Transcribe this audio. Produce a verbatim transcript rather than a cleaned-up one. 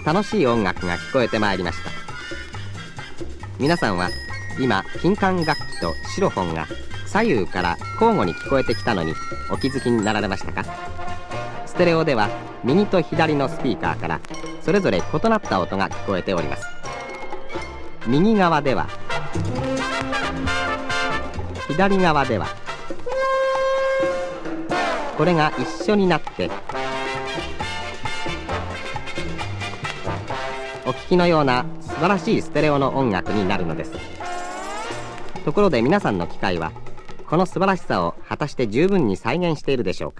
楽しい音楽が聞こえてまいりました。皆さんは今金管楽器とシロフォンが左右から交互に聞こえてきたのにお気づきになられましたか？ステレオでは右と左のスピーカーからそれぞれ異なった音が聞こえております。右側では、左側では、これが一緒になってお聞きのような素晴らしいステレオの音楽になるのです。ところで皆さんの機械はこの素晴らしさを果たして十分に再現しているでしょうか？